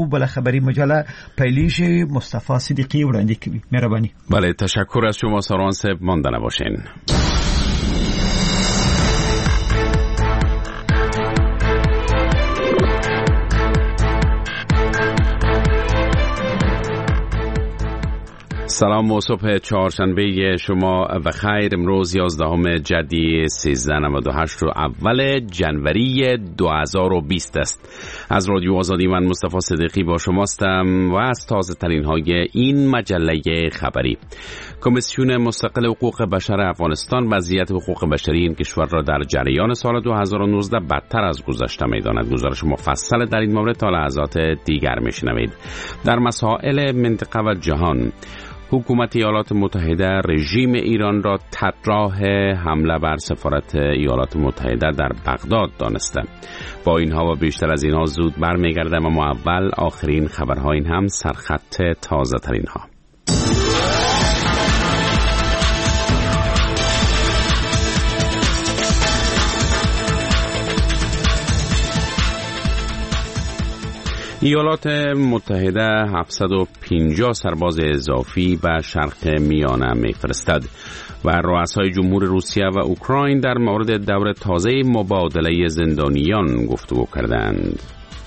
یو بل خبری مجله پیلیش مصطفی صدیقی وړاندې کوي. مهرباني. بله، تشکر از شما ساران صاحب. ماندنه باشین. سلام و صبح چهارشنبه شما و خیر. امروز 11 جدی 1398 و اول جنوری 2020 است. از رادیو آزادی من مصطفی صدیقی با شماستم و از تازه ترین های این مجله خبری. کمیسیون مستقل حقوق بشر افغانستان وضعیت حقوق بشری این کشور را در جریان سال 2019 بدتر از گذشته می‌داند. گزارش مفصل در این مورد تا لحظات دیگر می‌شنوید. در مسائل منطقه و جهان، حکومت ایالات متحده رژیم ایران را طراح حمله بر سفارت ایالات متحده در بغداد دانسته. با اینها و بیشتر از اینها زود برمیگردم، اما اول آخرین خبرها، این هم سرخط تازه ترین ها. ایالات متحده 750 سرباز اضافی به شرق میانه میفرستد و رؤسای جمهور روسیه و اوکراین در مورد دور تازه مبادله زندانیان گفتگو کردند.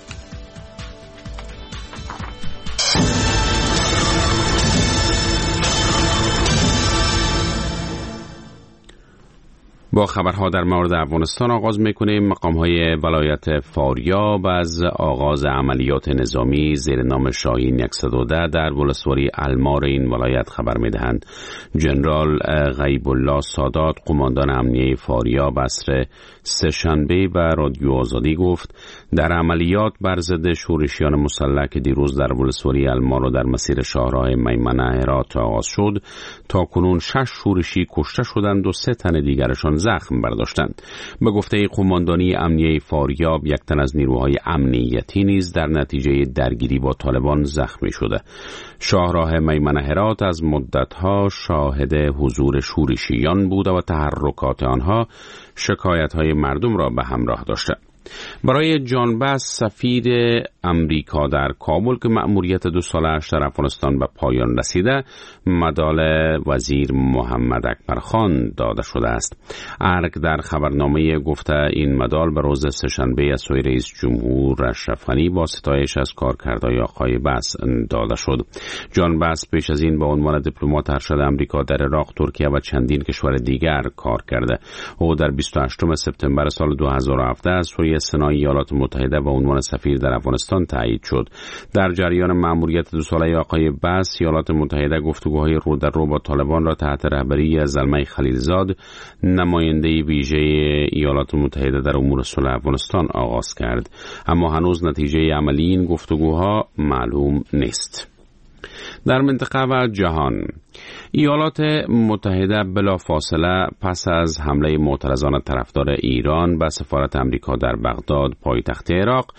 با خبرها در مورد افغانستان آغاز میکنیم. مقام‌های ولایت فاریاب از آغاز عملیات نظامی زیر نام شاهین 110 در ولسوالی المار این ولایت خبر میدهند. جنرال غیب الله سادات، قماندان امنیه فاریاب، عصر سه‌شنبه به رادیو آزادی گفت در عملیات بر ضد شورشیان مسلح که دیروز در ولسوالی المار و در مسیر شاهراه میمنه هرات آغاز شد، تا کنون 6 شورشی کشته شدند و 3 تن دیگرشان زخم برداشتند. به گفته قماندانی امنیه فاریاب، 1 تن از نیروهای امنیتی نیز در نتیجه درگیری با طالبان زخمی شده. شاهراه میمنه هرات از مدتها شاهد حضور شورشیان بود و تحرکات آنها شکایت‌های مردم را به همراه داشته. برای جان بس، سفیر امریکا در کابل که مأموریت 2 ساله‌اش در افغانستان به پایان رسیده، مدال وزیر محمد اکبر خان داده شده است. ارگ در خبرنامه گفته این مدال به روز سه‌شنبه از سوی رئیس جمهور اشرف غنی با ستایش از کارکردهای آقای بس داده شد. جان بس پیش از این به عنوان دیپلمات ارشد امریکا در عراق، ترکیه و چندین کشور دیگر کار کرده. او در 28 سپتامبر سال 2017 از سوی سنای ایالات متحده به عنوان سفیر در افغانستان تایید شد. در جریان مأموریت 2 ساله آقای بس، ایالات متحده گفتگوهای رو در رو با طالبان را تحت رهبری زلمه خلیلزاد، نماینده ویژه ایالات متحده در امور صلح افغانستان آغاز کرد، اما هنوز نتیجه عملی این گفتگوها معلوم نیست. در منطقه و جهان، ایالات متحده بلافاصله پس از حمله معترضان طرفدار ایران به سفارت امریکا در بغداد پایتخت عراق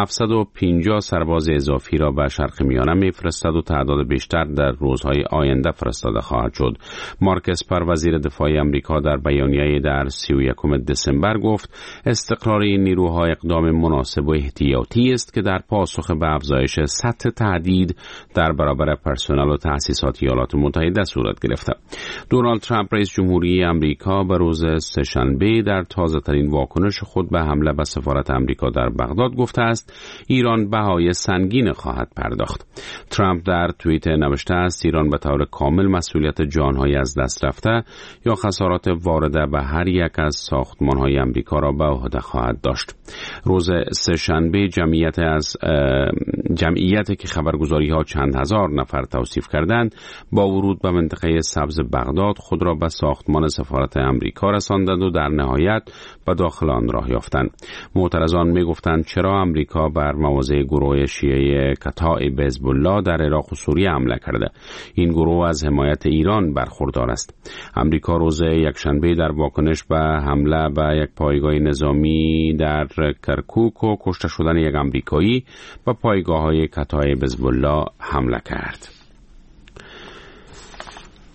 750 سرباز اضافی را به شرق میانه میفرستد و تعداد بیشتر در روزهای آینده فرستاده خواهد شد. مارک اسپر، وزیر دفاع امریکا، در بیانیه‌ای در 31 دسامبر گفت استقرار این نیروها اقدام مناسب و احتیاطی است که در پاسخ به افزایش سطح تهدید در برابر پرسنل و تأسیسات ایالات متحده صورت گرفته. دونالد ترامپ، رئیس جمهوری امریکا، به روز سه‌شنبه در تازه‌ترین واکنش خود به حمله به سفارت امریکا در بغداد گفته است ایران بهای سنگین خواهد پرداخت. ترامپ در توییت نوشته است ایران به طور کامل مسئولیت جان‌های از دست رفته یا خسارات وارده به هر یک از ساختمان‌های امریکا را به عهده خواهد داشت. روز سه‌شنبه جمعیتی که خبرگزاری‌ها چند هزار نفر توصیف کردند با ورود به منطقه سبز بغداد خود را به ساختمان سفارت امریکا رساندند و در نهایت به داخل آن راه یافتند. معترضان می‌گفتند چرا امریکا بر مواضع گروه شیعه کتائب حزب الله در عراق و سوریه حمله کرده؟ این گروه از حمایت ایران برخوردار است. امریکا روز یکشنبه در واکنش به حمله به یک پایگاه نظامی در کرکوک و کشته شدن یک امریکایی به پایگاه‌های کتائب حزب الله حمله کرد.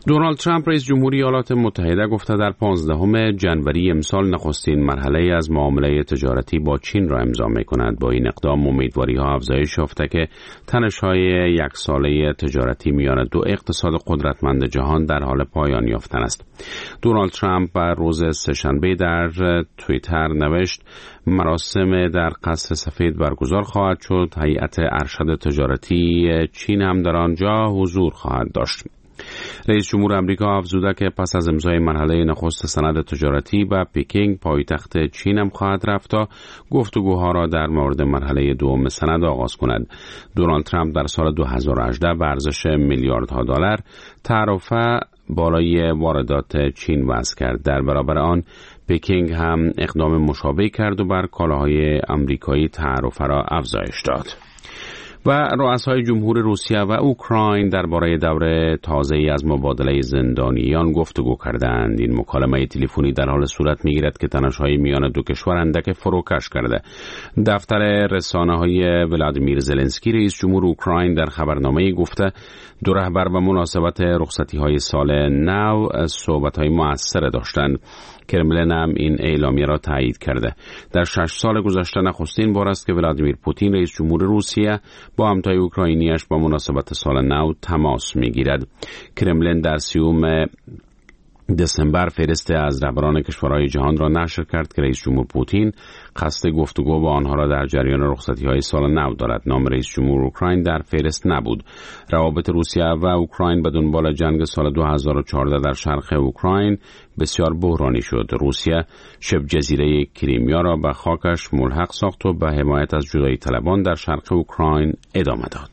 دونالد ترامپ رئیس جمهوری ایالات متحده گفته در 15 جنوری امسال نخستین مرحله از معامله تجارتی با چین را امضا می‌کند. با این اقدام امیدواری‌ها افزایش یافته که تنش‌های یک ساله تجارتی میان دو اقتصاد قدرتمند جهان در حال پایان یافتن است. دونالد ترامپ بر روز سه‌شنبه در توییتر نوشت مراسم در قصر سفید برگزار خواهد شد. هیئت ارشد تجارتی چین هم در آنجا حضور خواهد داشت. رئیس جمهور آمریکا افزوده که پس از امضای مرحله نخست سند تجارتی به پکینگ پایتخت چین هم خواهد رفت تا گفتگوها را در مورد مرحله دوم سند آغاز کند. دونالد ترامپ در سال 2018 به ارزش میلیاردها دلار تعرفه بالای واردات چین وضع کرد. در برابر آن پکینگ هم اقدام مشابه کرد و بر کالاهای آمریکایی تعرفه را افزایش داد. و رؤسای جمهور روسیه و اوکراین درباره دوره تازه‌ای از مبادله زندانیان گفتگو کردند. این مکالمه تلفنی در حال صورت می‌گیرد که تنش‌های میان دو کشور اندک فروکش کرده. دفتر رسانه‌های ولادیمیر زلنسکی رئیس جمهور اوکراین در خبرنامه‌ای گفته دو رهبر به مناسبت رخصتی‌های سال نو صحبت‌های مؤثر داشتند. کرملین هم این اعلامیه را تایید کرده. در 6 سال گذشته نخستین بار است که ولادیمیر پوتین رئیس جمهور روسیه با همتای اوکراینیش با مناسبت سال نو تماس می‌گیرد. کرملین در 30 دسامبر فهرست از رهبران کشورهای جهان را نشر کرد که رئیس جمهور پوتین قصد گفتگو با آنها را در جریان رخصتی‌های سال نو دارد. نام رئیس جمهور اوکراین در فهرست نبود. روابط روسیه و اوکراین به دنبال جنگ سال 2014 در شرق اوکراین بسیار بحرانی شد. روسیه شبه جزیره کریمیا را به خاکش ملحق ساخت و به حمایت از جدایی طلبان در شرق اوکراین ادامه داد.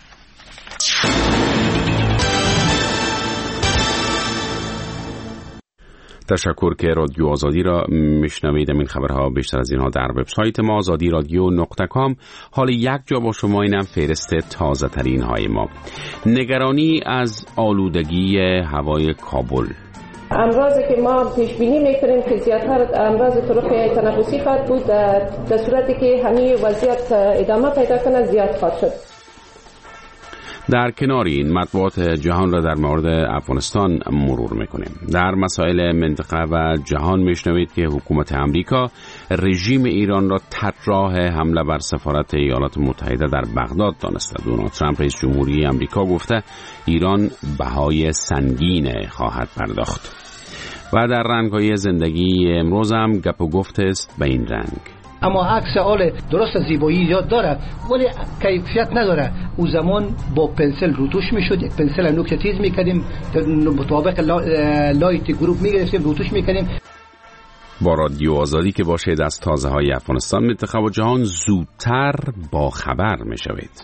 تشکر که رادیو آزادی را میشنوید. این خبرها بیشتر از اینها در وبسایت ما azadi-radio.com. حال یک جا با شما اینم فهرست تازه ترین های ما. نگرانی از آلودگی هوای کابل. امراضی که ما پیش بینی میکنیم که زیادتر امراض طرق تنفسی خواهد بود، در صورتی که همین وضعیت ادامه پیدا کنه زیاد خواهد شد. در کنار این مطبوعات جهان را در مورد افغانستان مرور میکنیم. در مسائل منطقه و جهان میشنوید که حکومت امریکا رژیم ایران را طراح حمله بر سفارت ایالات متحده در بغداد دانسته. دونالد ترامپ رئیس جمهوری امریکا گفته ایران بهای سنگین خواهد پرداخت. و در رنگ‌های زندگی امروز هم گپ و گفت است به این رنگ. اما عکس آل درست زیبایی زیاد داره ولی کیفیت نداره. او زمان با پنسل روتوش میشد، یک پنسل نوک تیز میکردیم مطابق لایت گروپ میگرفتیم روتوش میکردیم. با رادیو آزادی که باشید از تازه های افغانستان، منطقه و جهان زودتر با خبر میشوید.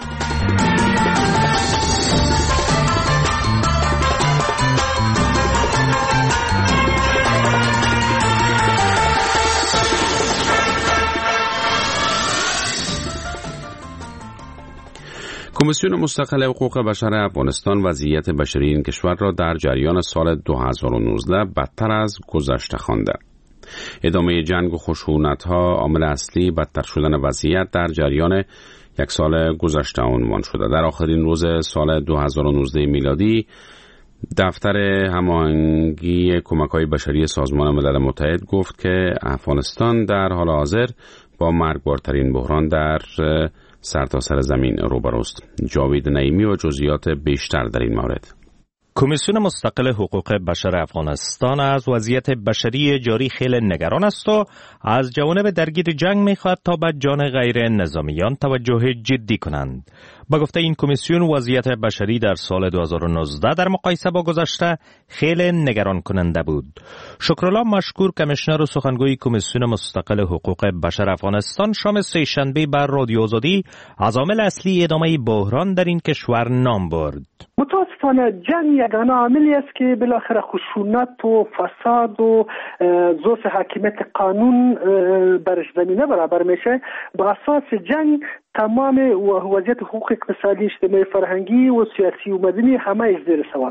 کمیسیون مستقل حقوق بشر افغانستان وضعیت بشری این کشور را در جریان سال 2019 بدتر از گذشته خوانده. ادامه جنگ و خشونت‌ها عامل اصلی بدتر شدن وضعیت در جریان یک سال گذشته عنوان شده. در آخرین روز سال 2019 میلادی دفتر هماهنگی کمک‌های بشری سازمان ملل متحد گفت که افغانستان در حال حاضر با مرگبارترین بحران در سرتاسر زمین روبروست. جاوید نعیمی و جزئیات بیشتر در این مورد. کمیسیون مستقل حقوق بشر افغانستان از وضعیت بشری جاری خیلی نگران است و از جوانب درگیر جنگ می‌خواهد تا به جان غیر نظامیان توجه جدی کنند. با گفته این کمیسیون وضعیت بشری در سال 2019 در مقایسه با گذشته خیلی نگران کننده بود. شکرالله مشکور کمیشنر و سخنگوی کمیسیون مستقل حقوق بشر افغانستان شام سه‌شنبه بر رادیو آزادی از عامل اصلی ادامه بحران در این کشور نام برد. متاسفانه جنگ یگانه عاملی است که بالاخره خشونت و فساد و ضعف حاکمیت قانون برش زمینه برابر میشه. با اساس جنگ تمام وضعیت حقوق اقتصادی، اجتماعی، فرهنگی و سیاسی و مدنی همه زیر سوال.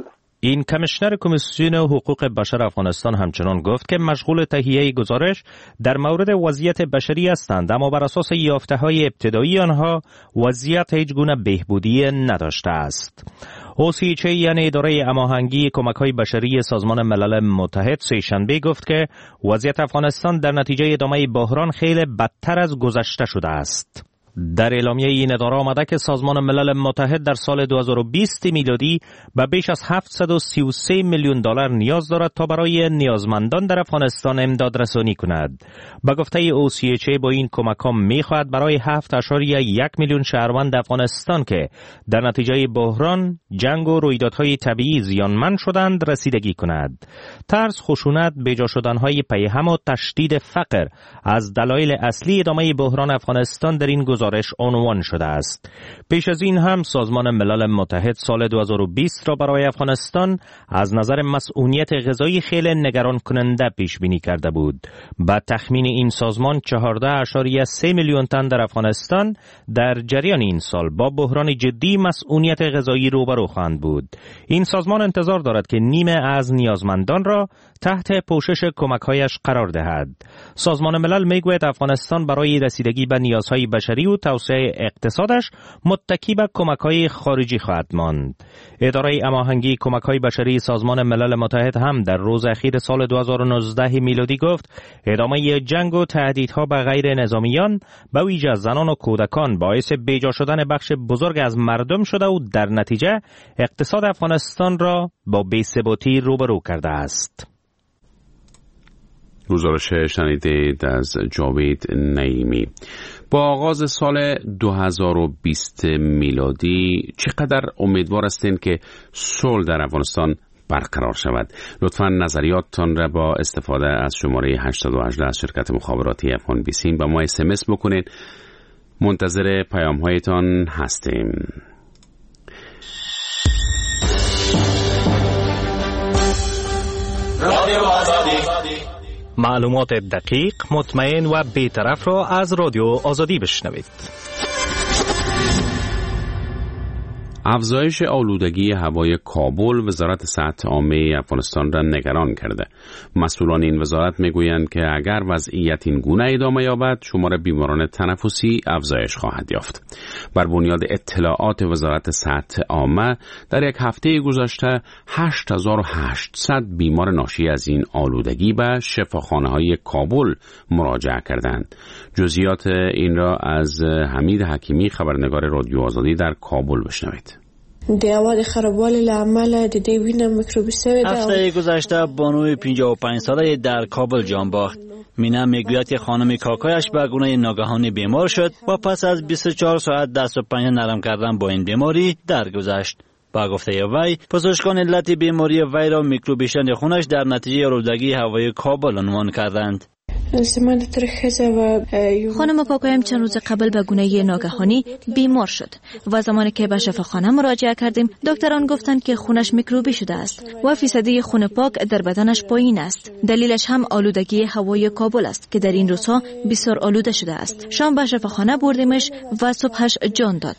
این کمیشنر کمیسیون حقوق بشر افغانستان همچنان گفت که مشغول تهیه گزارش در مورد وضعیت بشری هستند، اما بر اساس یافته‌های ابتدایی آنها وضعیت هیچ گونه بهبودی نداشته است. OCHA یعنی اداره هماهنگی کمک‌های بشری سازمان ملل متحد سه‌شنبه گفت که وضعیت افغانستان در نتیجه ادامه بحران خیلی بدتر از گذشته شده است. در اعلامیه این اداره آمده که سازمان ملل متحد در سال 2020 میلادی به بیش از 733 میلیون دلار نیاز دارد تا برای نیازمندان در افغانستان امداد رسانی کند. به گفته OCHA با این کمک‌ها می‌خواهد برای 7.1 میلیون شهروند افغانستان که در نتیجه بحران، جنگ و رویدادهای طبیعی زیانمند شدند رسیدگی کند. ترس، خشونت، بیجا شدن‌های پیهم و تشدید فقر از دلایل اصلی ادامه بحران افغانستان در این گزارش عنوان شده است. پیش از این هم سازمان ملل متحد سال 2020 را برای افغانستان از نظر مسئولیت غذایی خیلی نگران کننده پیش بینی کرده بود. با تخمین این سازمان 14.3 میلیون تن در افغانستان در جریان این سال با بحران جدی مسئولیت غذایی روبرو خواهند بود. این سازمان انتظار دارد که نیمه از نیازمندان را تحت پوشش کمک‌هایش قرار دهد. سازمان ملل میگوید افغانستان برای رسیدگی به نیازهای بشری و توسعه اقتصادش متکی به کمک‌های خارجی خواهد ماند. اداره هماهنگی کمک‌های بشری سازمان ملل متحد هم در روز اخیر سال 2019 میلادی گفت ادامه جنگ و تهدیدها به غیر نظامیان به ویژه زنان و کودکان باعث بیجا شدن بخش بزرگ از مردم شده و در نتیجه اقتصاد افغانستان را با بی‌ثباتی روبرو کرده است. گزارش شنیدید از جاوید نعیمی. با آغاز سال 2020 میلادی چقدر امیدوار هستین که صلح در افغانستان برقرار شود؟ لطفاً نظریاتتان را با استفاده از شماره 818 از شرکت مخابراتی افغان بیسیم به ما SMS بکنید. منتظر پیام هایتان هستیم. رادیو آزادی، معلومات دقیق، مطمئن و بی‌طرف را از رادیو آزادی بشنوید. افزایش آلودگی هوای کابل وزارت صحت عامه افغانستان را نگران کرده. مسئولان این وزارت میگویند که اگر وضعیت این گونه ادامه یابد شمار بیماران تنفسی افزایش خواهد یافت. بر بنیاد اطلاعات وزارت صحت عامه در یک هفته گذشته 8800 بیمار ناشی از این آلودگی به شفاخانه‌های کابل مراجعه کردند. جزئیات این را از حمید حکیمی خبرنگار رادیو آزادی در کابل بشنوید. د هوا د خرابوالي له امله د دې وینه میکروبي سوی ده. هفته گذشته بانوی 55 ساله در کابل جان باخت. مینا میگوید که خانم کاکایش به گونه ناگهانی بیمار شد و پس از 24 ساعت دست و پنجه نرم کردن با این بیماری درگذشت. با گفته وی پزشکان علت بیماری وی را میکروبی شند خونش در نتیجه آلودگی هوای کابل عنوان کردند. خانم پاکایم چند روز قبل به گونه ناگهانی بیمار شد و زمانی که به شفاخانه مراجعه کردیم دکتران گفتند که خونش میکروبی شده است و فیصدی خون پاک در بدنش پایین است. دلیلش هم آلودگی هوای کابل است که در این روزها بسیار آلوده شده است. شام به شفاخانه بردیمش و صبحش جان داد.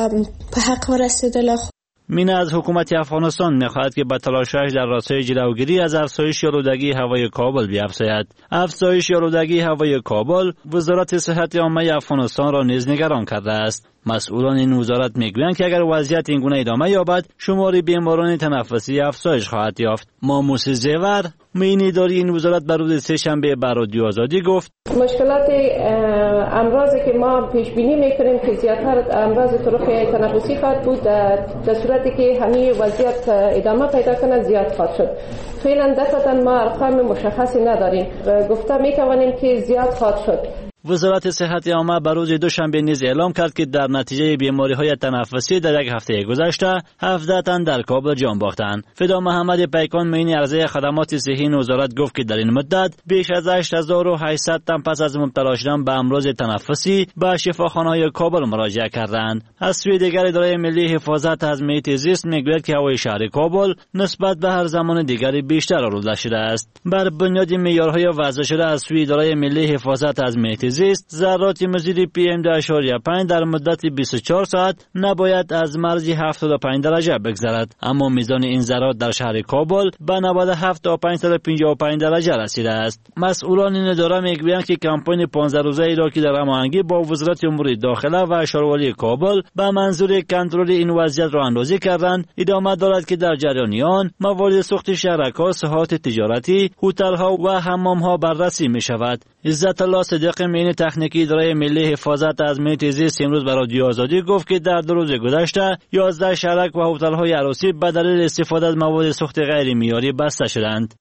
مینا از حکومت افغانستان می‌خواهد که به تلاشش در راستای جلوگیری از افزایش آلودگی هوای کابل بیفزاید. افزایش آلودگی هوای کابل وزارت صحت عامه افغانستان را نیز نگران کرده است. مسئولان این وزارت میگویند که اگر وضعیت این گونه ادامه یابد شمار بیماران تنفسی افزایش خواهد یافت. ماموس زیور معین اداری این وزارت بر روز سه‌شنبه به رادیو آزادی گفت مشکلات امراضی که ما پیش بینی میکنیم که زیادتر امراض طرق تنفسی خواهد بود در صورتی که همین وضعیت ادامه پیدا کنه زیاد خواهد شد. فعلا دقیقاً ما ارقام مشخصی نداریم. گفته میتوانیم که زیاد خواهد شد. وزارت صحت عامه بر روز دوشنبه نیز اعلام کرد که در نتیجه بیماری‌های تنفسی در یک هفته گذشته 17 تن در کابل جان باختند. فدا محمد پیکان معین عرضه خدمات صحی وزارت گفت که در این مدت بیش از 8800 تن پس از مبتلا شدن به امراض تنفسی به شفاخانه‌های کابل مراجعه کردند. از سوی دیگر اداره ملی حفاظت از محیط زیست میگوید که هوای شهر کابل نسبت به هر زمان دیگری بیشتر آلوده شده است. بر بنیاد معیارهای وضع شده از سوی اداره ملی حفاظت از محیط زیست ذرات مزید PM2.5 در مدت 24 ساعت نباید از مرز 75 درجه بگذرد، اما میزان این ذرات در شهر کابل به 97 تا 555 درجه رسیده است. مسئولان این اداره میگویند که کمپین 15 روزه را که در هماهنگی با وزارت امور داخله و شاروالی کابل به منظور کنترل این وضعیت را اندازی کردند، ادامه دارد که در جریان آن موارد سوخت شهرک‌ها، ساحات تجارتی، هتل‌ها و حمام‌ها بررسی می‌شود. عزت الله صدیق معین تکنیکی اداره ملی حفاظت از محیط زیست امروز به رادیو آزادی گفت که در 2 روز گذشته 11 شهرک و هتل‌های عروسی به دلیل استفاده از مواد سوخت غیر معیاری بسته شدند.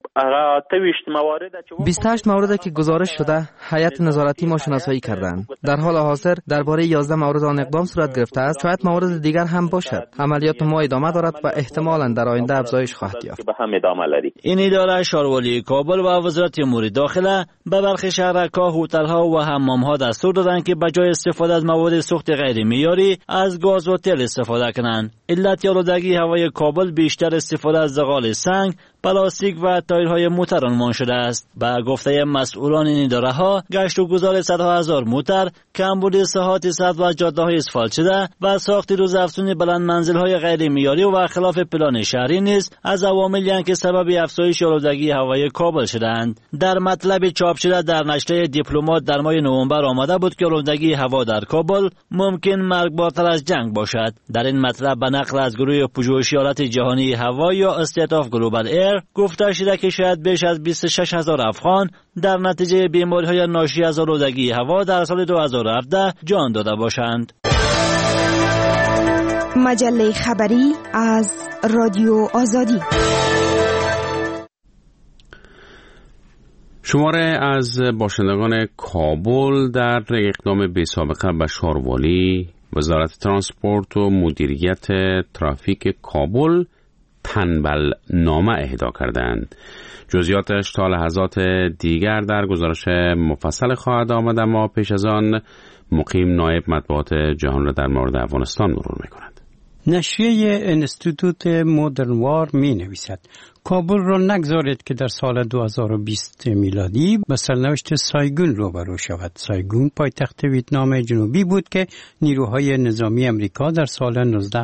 28 مورد که گزارش شده هیئت نظارتی ما شناسایی کردند. در حال حاضر درباره 11 مورد آن اقدام صورت گرفته است. شاید موارد دیگر هم باشد. عملیات ما ادامه دارد و احتمالاً در آینده افزایش خواهد یافت. این اداره شاروالی کابل و وزارت امور داخله به برخی شهرک‌ها، هتل‌ها و حمام‌ها دستور دادند که بجای استفاده از مواد سوخت غیر معیاری از گاز و تل استفاده کنند. علت آلودگی هوای کابل بیشتر استفاده از زغال سنگ، پلاستیک و تایرهای موتر عنوان شده است. با گفته مسئولان این اداره‌ها، گشت و گذار صدها هزار موتر، کمبود ساحات سد و جاده‌های اسفالت شده و ساخت روزافزون بلند منزل‌های غیر معیاری و خلاف پلان شهری نیز از عواملی اند که سبب افزایش آلودگی هوای کابل شدند. در مطلب چاپ شده در نشریه دیپلمات در ماه نوامبر آمده بود که آلودگی هوا در کابل ممکن مرگبارتر از جنگ باشد. در این مطلب به نقل از گروه پژوهشی حالت جهانی هوا یا استیت آف گلوبال ایر گفته شده که شاید بیش از 26,000 افغان در نتیجه بیماری‌های ناشی از آلودگی هوا در سال 2017 جان داده باشند. مجله خبری از رادیو آزادی. شماره از باشندگان کابل در اقدام بی سابقه به شاروالی، وزارت ترانسپورت و مدیریت ترافیک کابل تنبل نامه اهدا کردند. جزئیاتش تا لحظات دیگر در گزارش مفصل خواهد آمد، اما پیش از آن مقیم نایب مطبوعات جهان را در مورد افغانستان مرور می‌کند. نشریه انستیتوت مدرن وار می نویسد کابل را نگذارید که در سال 2020 میلادی به سرنوشت سایگون روبرو شود. سایگون پایتخت ویتنام جنوبی بود که نیروهای نظامی امریکا در سال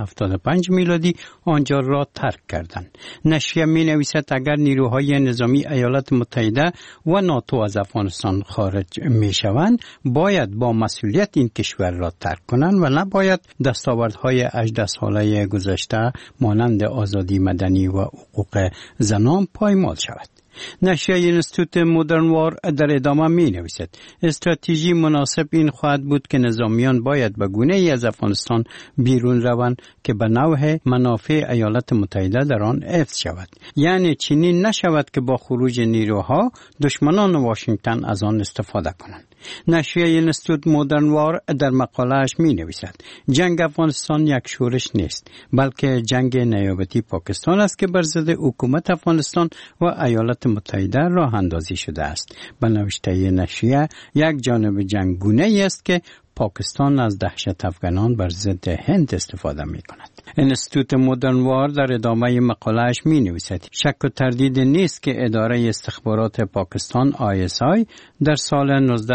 1975 میلادی آنجا را ترک کردند. نشریه می نویسد اگر نیروهای نظامی ایالات متحده و ناتو از افغانستان خارج می شوند، باید با مسئولیت این کشور را ترک کنند و نباید دستاوردهای 18 ساله گذشته مانند آزادی مدنی و حقوق زنان پایمال شود. نشریه انستیتوت مدرن وار در ادامه می نویسد استراتژی مناسب این خواهد بود که نظامیان باید به گونه ای از افغانستان بیرون روند که به نوع منافع ایالات متحده در آن حفظ شود، یعنی چنین نشود که با خروج نیروها دشمنان واشنگتن از آن استفاده کنند. نشریه انستیتوت مدرن وار در مقاله‌اش می نویسد جنگ افغانستان یک شورش نیست، بلکه جنگ نیابتی پاکستان است که بر ضد حکومت افغانستان و ایالات متحده راه اندازی شده است. به نوشته نشریه یک جانب جنگ گونه‌ای است که پاکستان از دهشت افغانان بر ضد هند استفاده می کند. انستیتوت مدرن وار در ادامه مقاله‌اش می نویسد شک و تردید نیست که اداره استخبارات پاکستان ISI در سال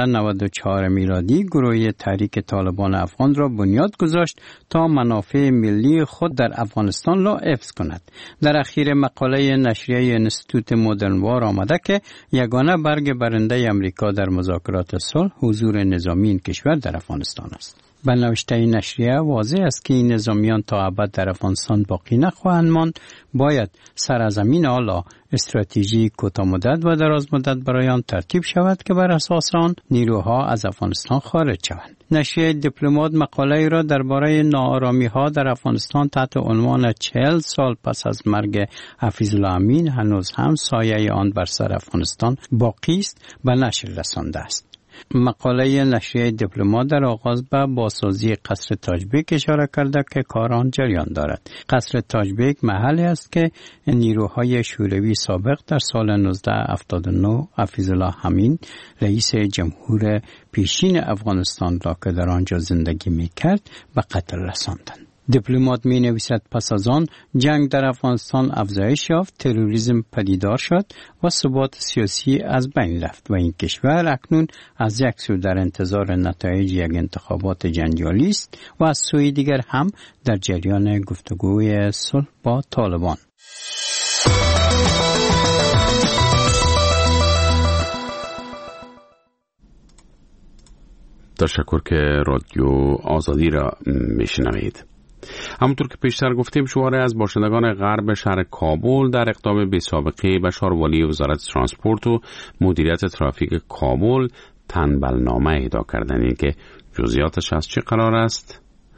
1994 میلادی گروه تحریک طالبان افغان را بنیاد گذاشت تا منافع ملی خود در افغانستان را حفظ کند. در اخیر مقاله نشریه انستیتوت مدرن وار آمده که یگانه برگ برنده امریکا در مذاکرات صلح حضور نظامی این کشور در افغانستان است. به نوشته نشریه واضح است که این نظامیان تا ابد در افغانستان باقی نخواهند ماند. باید سرزمین آلا استراتژی کوتاه مدت و دراز مدت برای آن ترتیب شود که بر اساس آن نیروها از افغانستان خارج شوند. نشریه دیپلمات مقاله را درباره ناآرامی‌ها در افغانستان تحت عنوان 40 سال پس از مرگ حفیظالله امین هنوز هم سایه آن بر سر افغانستان باقی است به نشر رسانده است. مقاله نشریه دیپلمات در آغاز به بازسازی قصر تاجبیک اشاره کرده که کار آن جریان دارد. قصر تاجبیک محلی است که نیروهای شوروی سابق در سال 1979 حفیظالله امین رئیس جمهور پیشین افغانستان را که در آنجا زندگی می‌کرد به قتل رساندند. دیپلمات می نویسد پس از آن جنگ در افغانستان افزایش یافت، تروریسم پدیدار شد و ثبات سیاسی از بین رفت و این کشور اکنون از یک سو در انتظار نتایج یک انتخابات جنجالی است و از سوی دیگر هم در جریان گفتگوی صلح با طالبان. تشکر که رادیو آزادی را میشنوید. همونطور که پیشتر گفتیم شماری از باشندگان غرب شهر کابل در اقدام بی سابقه بشاروالی وزارت ترانسپورت و مدیریت ترافیک کابل تنبلنامه اهدا کردند که جزئیاتش از چه قرار است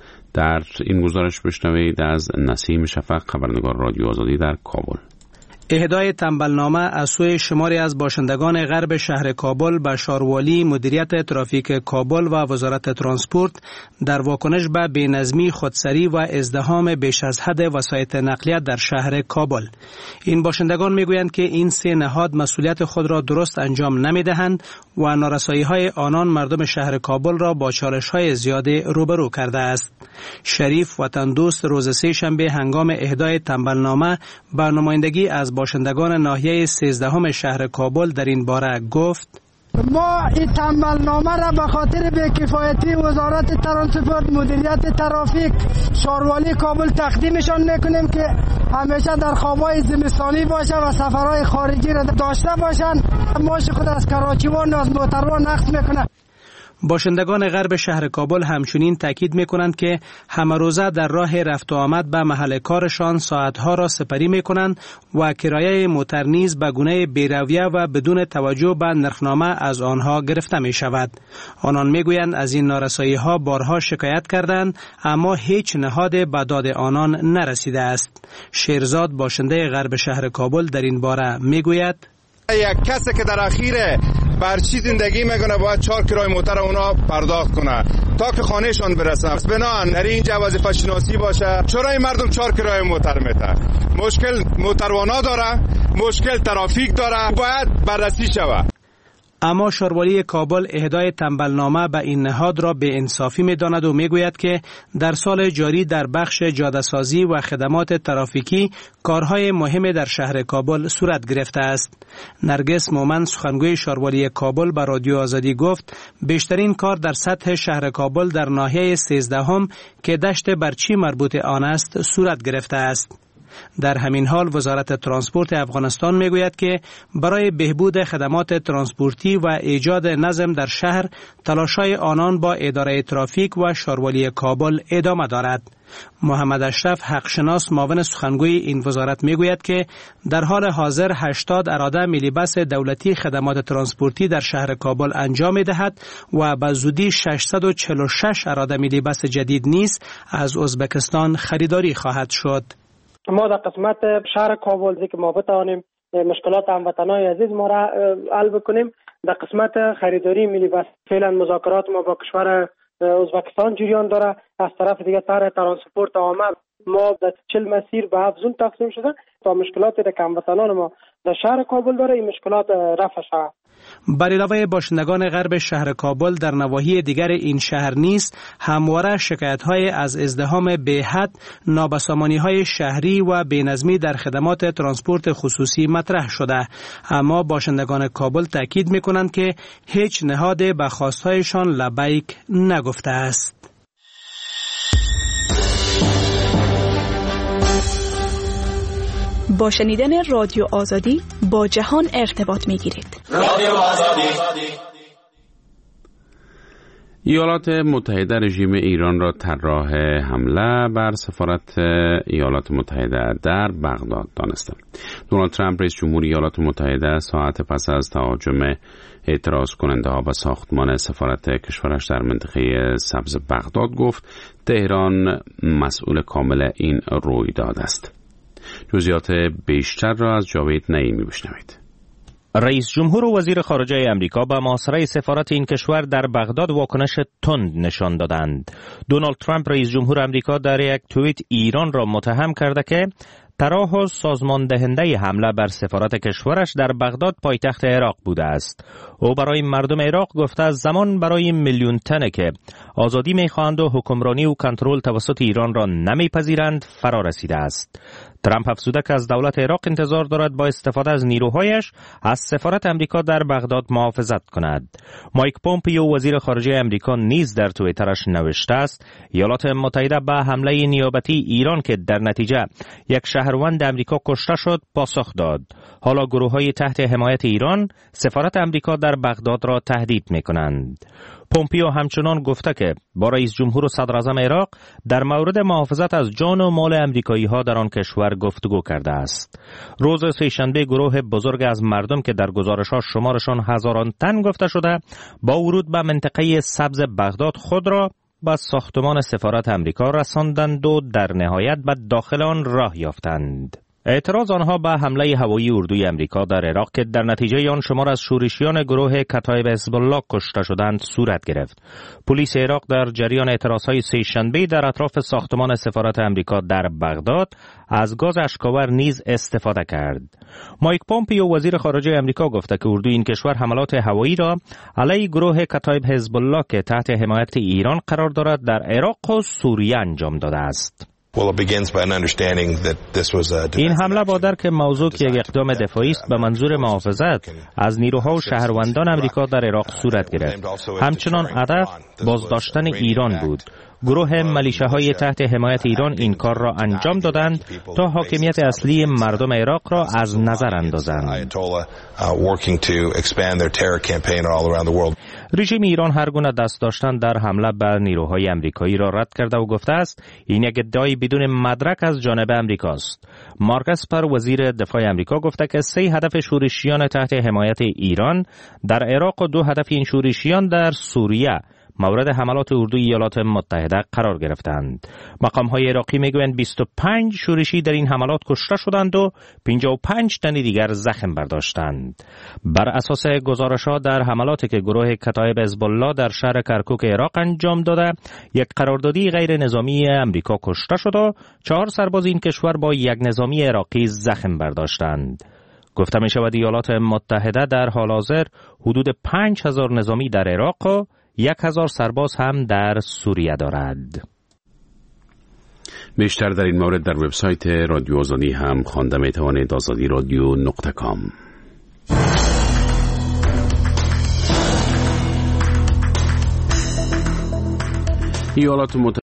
در این گزارش بشنوید از نسیم شفق خبرنگار رادیو آزادی در کابل. اهدای تنبلنامه از سوی شماری از باشندگان غرب شهر کابل به شاروالی مدیریت ترافیک کابل و وزارت ترانسپورت در واکنش به بی‌نظمی، خودسری و ازدحام بیش از حد وسایط نقلیه در شهر کابل. این باشندگان میگویند که این سه نهاد مسئولیت خود را درست انجام نمیدهند و نارسایی‌های آنان مردم شهر کابل را با چالش‌های زیاده روبرو کرده است. شریف وطن دوست روز سه شنبه هنگام اهدای تنبلنامه به نمایندگی از باشندگان ناحیه 13 شهر کابل در این باره گفت: ما این تنبلنامه را به خاطر بی‌کفایتی وزارت ترانسپورت مدیریت ترافیک شاروالی کابل تقدیمشان میکنیم که همیشه در خوابای زمستانی باشه و سفرهای خارجی را داشته باشن. ماش خود از کراچیوان و از موتروان نقد میکنه. باشندگان غرب شهر کابل همچنین تاکید میکنند که همه روزه در راه رفت و آمد به محل کارشان ساعتها را سپری میکنند و کرایه موتر نیز به گونه بی‌رویه و بدون توجه به نرخنامه از آنها گرفته می شود. آنان میگویند از این نارسایی ها بارها شکایت کردند اما هیچ نهاد به داد آنان نرسیده است. شیرزاد باشنده غرب شهر کابل در این باره میگوید: یک کسی که در اخیره بر چی زندگی میکنه باید 4 کرایه موتر اونا پرداخت کنه تا که خانهشان برسن. بنابراین در اینجا وظیفه شناسی باشه. چرا این مردم 4 کرایه موتر میته؟ مشکل موتروانا داره، مشکل ترافیک داره، باید بررسی شود. اما شاروالی کابل اهدای تنبلنامه به این نهاد را به انصافی می‌داند و میگوید که در سال جاری در بخش جاده‌سازی و خدمات ترافیکی کارهای مهم در شهر کابل صورت گرفته است. نرگس مومن سخنگوی شاروالی کابل به رادیو آزادی گفت بیشترین کار در سطح شهر کابل در ناحیه 13 که دشت برچی مربوط آن است صورت گرفته است. در همین حال وزارت ترانسپورت افغانستان میگوید که برای بهبود خدمات ترانسپورتی و ایجاد نظم در شهر تلاش‌های آنان با اداره ترافیک و شاروالی کابل ادامه دارد. محمد اشرف حقشناس معاون سخنگوی این وزارت میگوید که در حال حاضر 80 اراده میلیبس دولتی خدمات ترانسپورتی در شهر کابل انجام می‌دهد و به زودی 646 اراده میلیبس جدید نیز از ازبکستان خریداری خواهد شد. ما در قسمت شهر کابل که ما بتوانیم مشکلات هموطنان عزیز ما را حل بکنیم، در قسمت خریداری ملی بس فعلا مذاکرات ما با کشور ازبکستان جریان داره. از طرف دیگه طرح ترانسپورت آمد ما در 40 مسیر به 7 زون تقسیم شده تا مشکلاتی که هموطنان ما در شهر کابل داره این مشکلات رفع شود. بر علاوه باشندگان غرب شهر کابل در نواحی دیگر این شهر نیز همواره شکایت‌های از ازدحام بی‌حد، نابسامانی‌های شهری و بی‌نظمی در خدمات ترانسپورت خصوصی مطرح شده، اما باشندگان کابل تاکید می‌کنند که هیچ نهاد به خواست‌هایشان لبیک نگفته است. با شنیدن رادیو آزادی با جهان ارتباط می‌گیرید. رادیو آزادی. ایالات متحده رژیم ایران را طراح حمله بر سفارت ایالات متحده در بغداد دانسته. دونالد ترامپ رئیس جمهوری ایالات متحده ساعت پس از تهاجم اعتراض کننده ها به ساختمان سفارت کشورش در منطقه سبز بغداد گفت تهران مسئول کامل این رویداد است. جزئیات بیشتر را از جاوید نعیمی بشنوید. رئیس جمهور و وزیر خارجه امریکا به محاصره سفارت این کشور در بغداد واکنش تند نشان دادند. دونالد ترامپ رئیس جمهور امریکا در یک توییت ایران را متهم کرده که طراح و سازمان دهنده حمله بر سفارت کشورش در بغداد پایتخت عراق بوده است. او برای مردم عراق گفته است زمان برای میلیون تنه که آزادی می‌خواهند و حکمرانی و کنترل توسط ایران را نمی‌پذیرند فرا رسیده است. ترامپ افزوده که از دولت عراق انتظار دارد با استفاده از نیروهایش از سفارت امریکا در بغداد محافظت کند. مایک پومپیو وزیر خارجه امریکا نیز در توییترش نوشته است ایالات متحده به حمله نیابتی ایران که در نتیجه یک شهروند امریکا کشته شد پاسخ داد. حالا گروه‌های تحت حمایت ایران سفارت امریکا در بغداد را تهدید می‌کنند. پومپیو همچنان گفته که با رئیس جمهور و صدر اعظم عراق در مورد محافظت از جان و مال امریکایی‌ها در آن کشور گفتگو کرده است. روز سه‌شنبه گروه بزرگ از مردم که در گزارش‌ها شمارشان هزاران تن گفته شده با ورود به منطقه سبز بغداد خود را به ساختمان سفارت امریکا رساندند و در نهایت به داخل آن راه یافتند. اعتراض آنها به حمله هوایی اردوی امریکا در عراق که در نتیجه آن شمار از شورشیان گروه کتایب حزب الله کشته شدند صورت گرفت. پلیس عراق در جریان اعتراضهای سه‌شنبه در اطراف ساختمان سفارت امریکا در بغداد از گاز اشک‌آور نیز استفاده کرد. مایک پومپیو وزیر خارجه امریکا گفته که اردوی این کشور حملات هوایی را علیه گروه کتایب حزب الله که تحت حمایت ایران قرار دارد در عراق و سوریه انجام داده است. این حمله با درک موضوع که یک اقدام دفاعی است به منظور محافظت از نیروها و شهروندان امریکا در عراق صورت گرفت. همچنان هدف بازداشتن ایران بود. گروه ملیشه‌های تحت حمایت ایران این کار را انجام دادند تا حاکمیت اصلی مردم عراق را از نظر اندازند. رژیم ایران هر گونه دست داشتن در حمله بر نیروهای امریکایی را رد کرده و گفته است این یک ادعای بدون مدرک از جانب امریکاست. مارک اسپر وزیر دفاع امریکا گفته که 3 هدف شورشیان تحت حمایت ایران در عراق و 2 هدف این شورشیان در سوریه مورد حملات اردوی ایالات متحده قرار گرفتند. مقام‌های عراقی میگویند 25 شورشی در این حملات کشته شدند و 55 تن دیگر زخم برداشتند. بر اساس گزارش‌ها در حملاتی که گروه کتایب حزب الله در شهر کرکوک عراق انجام داده، یک قراردادی غیر نظامی امریکا کشته شد و 4 سرباز این کشور با یک نظامی عراقی زخم برداشتند. گفته می‌شود ایالات متحده در حال حاضر حدود 5000 نظامی در عراق و 1000 سرباز هم در سوریه دارد. بیشتر در این مورد در وبسایت رادیو آزادی هم خوانده میتوانید azadiradyo.com. ایالات متحده